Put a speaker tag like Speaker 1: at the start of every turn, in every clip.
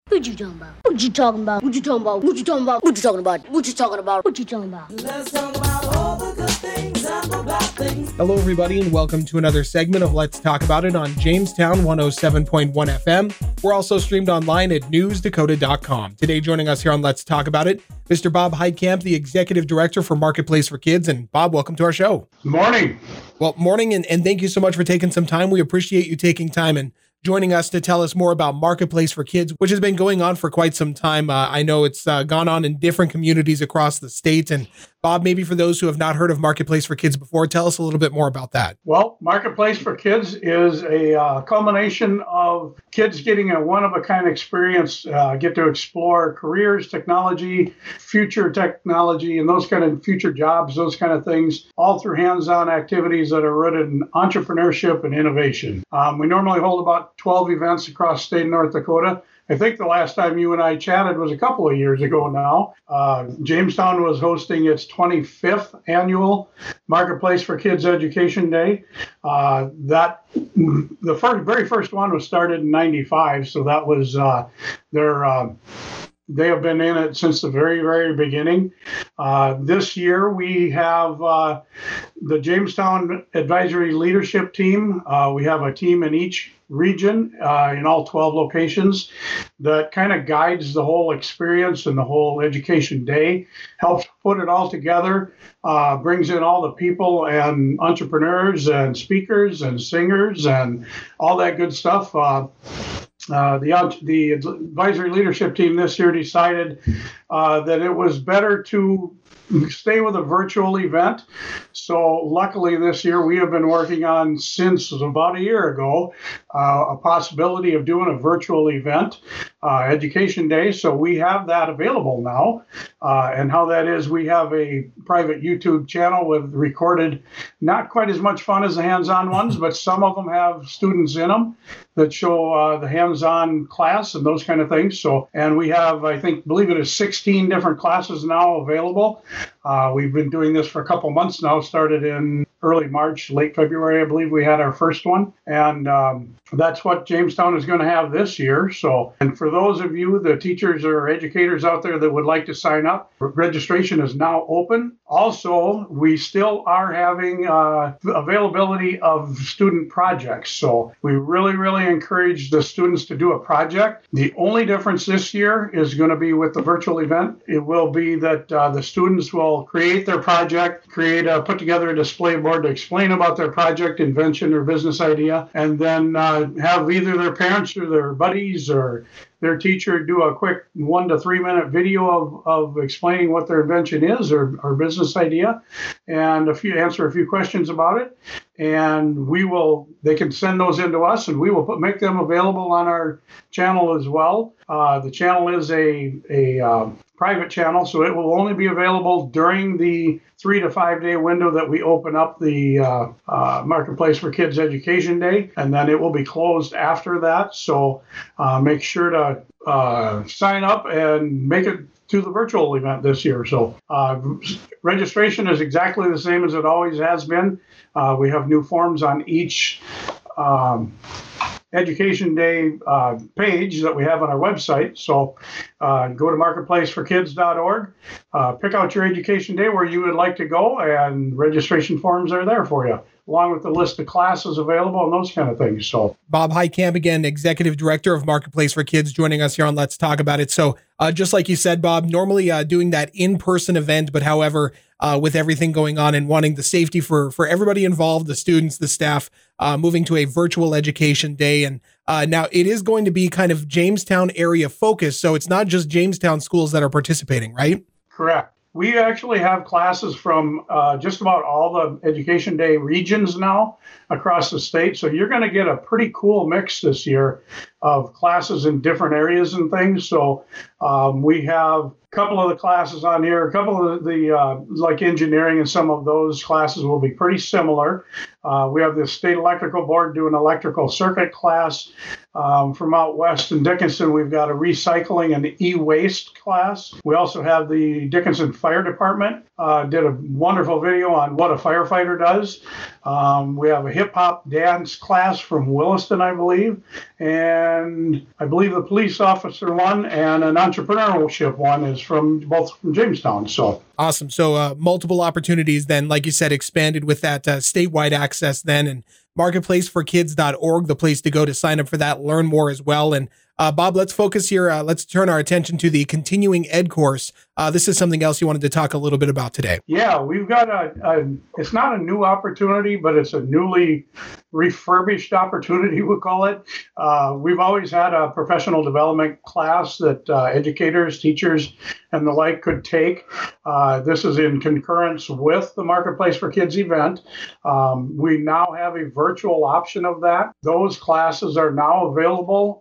Speaker 1: What you talking about? What you talking about? What you talking about? What you talking about? What you talking about? What you talking about? What you talking about?
Speaker 2: Let's talk about all the good things and the bad things.
Speaker 3: Hello, everybody, and welcome to another segment of Let's Talk About It on Jamestown 107.1 FM. We're also streamed online at newsdakota.com. Today, joining us here on Let's Talk About It, Mr. Bob Heitkamp, the Executive Director for Marketplace for Kids. And Bob, welcome to our show.
Speaker 4: Morning.
Speaker 3: Well, morning, and thank you so much for taking some time. We appreciate you taking time and joining us to tell us more about Marketplace for Kids, which has been going on for quite some time. I know it's gone on in different communities across the state. And Bob, maybe for those who have not heard of Marketplace for Kids before, tell us a little bit more about that.
Speaker 4: Well, Marketplace for Kids is a culmination of kids getting a one-of-a-kind experience, get to explore careers, technology, future technology, and those kind of future jobs, those kind of things, all through hands-on activities that are rooted in entrepreneurship and innovation. We normally hold about 12 events across the state of North Dakota. I think the last time you and I chatted was a couple of years ago now. Jamestown was hosting its 25th annual Marketplace for Kids Education Day. The very first one was started in 95, so that was they have been in it since the very, very beginning. This year, we have the Jamestown Advisory Leadership Team. We have a team in each region in all 12 locations that kind of guides the whole experience and the whole education day, helps put it all together, brings in all the people and entrepreneurs and speakers and singers and all that good stuff. The advisory leadership team this year decided that it was better to stay with a virtual event. So luckily this year we have been working on, since about a year ago, a possibility of doing a virtual event, Education Day. So we have that available now. And how that is, we have a private YouTube channel with recorded, not quite as much fun as the hands-on ones, but some of them have students in them that show the hands-on class and those kind of things. So, and we have, believe it is 16 different classes now available. We've been doing this for a couple months now, started in early March, late February, I believe we had our first one. And that's what Jamestown is going to have this year. So, and for those of you, the teachers or educators out there that would like to sign up, registration is now open. Also, we still are having availability of student projects. So we really, really encourage the students to do a project. The only difference this year is going to be with the virtual event. It will be that the students will create their project, put together a display board to explain about their project, invention, or business idea, and then have either their parents or their buddies or their teacher do a quick 1 to 3 minute video of explaining what their invention is or business idea, and answer a few questions about it. And they can send those in to us, and we will make them available on our channel as well. The channel is a private channel, so it will only be available during the 3 to 5 day window that we open up the Marketplace for Kids Education Day, and then it will be closed after that. So make sure to sign up and make it to the virtual event this year. So registration is exactly the same as it always has been. We have new forms on each Education Day page that we have on our website. So go to marketplaceforkids.org, pick out your Education Day where you would like to go, and registration forms are there for you, along with the list of classes available and those kind of things. So
Speaker 3: Bob Heitkamp, again, Executive Director of Marketplace for Kids, joining us here on Let's Talk About It. So just like you said, Bob, normally doing that in-person event, but however, with everything going on and wanting the safety for everybody involved, the students, the staff, moving to a virtual education day. And now it is going to be kind of Jamestown area focused. So it's not just Jamestown schools that are participating, right?
Speaker 4: Correct. We actually have classes from just about all the Education Day regions now across the state. So you're going to get a pretty cool mix this year of classes in different areas and things. So we have a couple of the classes on here, a couple of the like engineering, and some of those classes will be pretty similar. We have the State Electrical Board doing electrical circuit class. From out west in Dickinson, we've got a recycling and e-waste class. We also have the Dickinson Fire Department did a wonderful video on what a firefighter does. We have a hip hop dance class from Williston, I believe, and I believe the police officer one and an entrepreneurship one is both from Jamestown. So
Speaker 3: Awesome. So multiple opportunities then, like you said, expanded with that statewide access then, and marketplaceforkids.org, the place to go to sign up for that, learn more as well. And Bob, let's focus here. Let's turn our attention to the continuing ed course. This is something else you wanted to talk a little bit about today.
Speaker 4: Yeah, we've got it's not a new opportunity, but it's a newly refurbished opportunity, we'll call it. We've always had a professional development class that educators, teachers, and the like could take. This is in concurrence with the Marketplace for Kids event. We now have a virtual option of that. Those classes are now available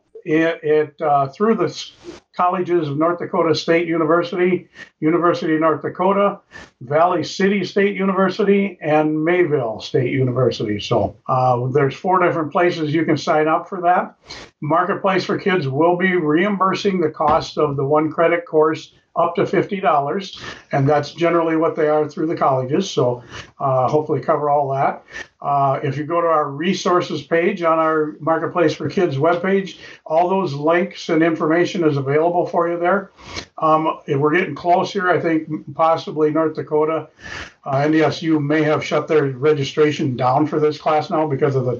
Speaker 4: through the colleges of North Dakota State University, University of North Dakota, Valley City State University, and Mayville State University. So there's 4 different places you can sign up for that. Marketplace for Kids will be reimbursing the cost of the 1 credit course up to $50, and that's generally what they are through the colleges. So hopefully cover all that. If you go to our resources page on our Marketplace for Kids webpage, all those links and information is available for you there. We're getting close here. I think possibly North Dakota, NDSU may have shut their registration down for this class now because of the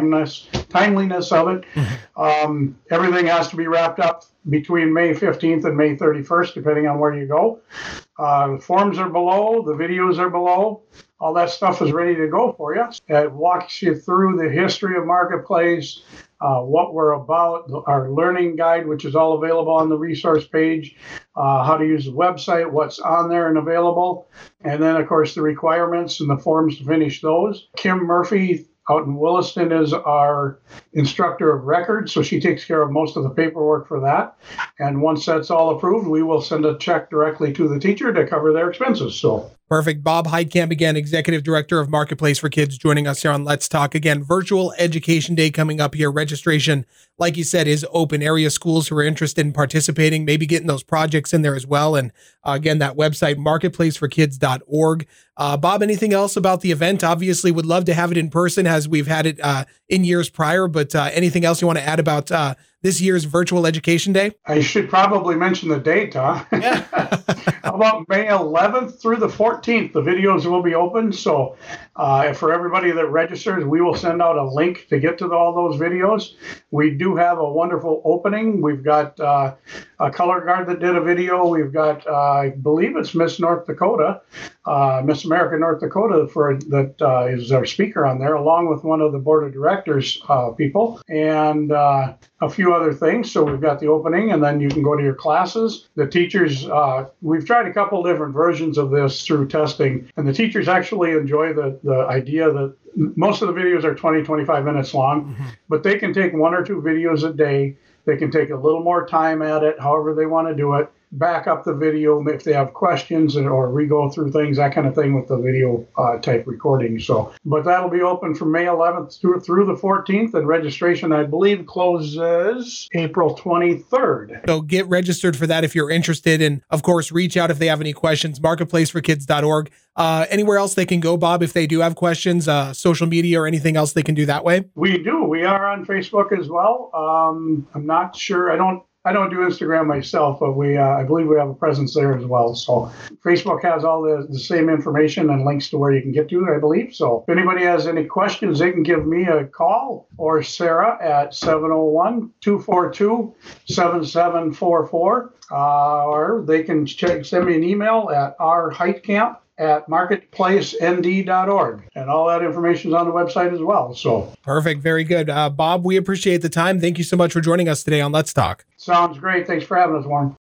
Speaker 4: timeliness of it. Everything has to be wrapped up between May 15th and May 31st, depending on where you go. The forms are below, the videos are below. All that stuff is ready to go for you. It walks you through the history of Marketplace, what we're about, our learning guide, which is all available on the resource page, how to use the website, what's on there and available, and then, of course, the requirements and the forms to finish those. Kim Murphy out in Williston is our instructor of record, so she takes care of most of the paperwork for that. And once that's all approved, we will send a check directly to the teacher to cover their expenses. So
Speaker 3: Perfect. Bob Heitkamp, again, Executive Director of Marketplace for Kids, joining us here on Let's Talk. Again, Virtual Education Day coming up here. Registration, like you said, is open. Area schools who are interested in participating, maybe getting those projects in there as well. And again, that website, marketplaceforkids.org. Bob, anything else about the event? Obviously, would love to have it in person as we've had it in years prior, but anything else you want to add about this year's Virtual Education Day?
Speaker 4: I should probably mention the date, huh?
Speaker 3: Yeah.
Speaker 4: How about May 11th through the 14th? The videos will be open. So for everybody that registers, we will send out a link to get to all those videos. We do have a wonderful opening. We've got a color guard that did a video. We've got, I believe it's Miss North Dakota, Miss America North Dakota, that is our speaker on there, along with one of the board of directors people, and a few other things. So we've got the opening, and then you can go to your classes. The teachers, we've tried a couple different versions of this through testing, and the teachers actually enjoy the idea that most of the videos are 20, 25 minutes long, but they can take 1 or 2 videos a day. They can take a little more time at it, however they want to do it. Back up the video if they have questions or re-go through things, that kind of thing with the video type recording. So, but that'll be open from May 11th through the 14th, and registration, I believe, closes April 23rd.
Speaker 3: So get registered for that if you're interested, and of course, reach out if they have any questions. Marketplaceforkids.org. Anywhere else they can go, Bob, if they do have questions, social media or anything else they can do that way?
Speaker 4: We do. We are on Facebook as well. I'm not sure. I don't do Instagram myself, but I believe we have a presence there as well. So Facebook has all the same information and links to where you can get to, I believe. So if anybody has any questions, they can give me a call or Sarah at 701-242-7744. Or they can send me an email at rheitkamp@marketplacend.org. And all that information is on the website as well. So
Speaker 3: perfect. Very good. Bob, we appreciate the time. Thank you so much for joining us today on Let's Talk.
Speaker 4: Sounds great. Thanks for having us, Warren.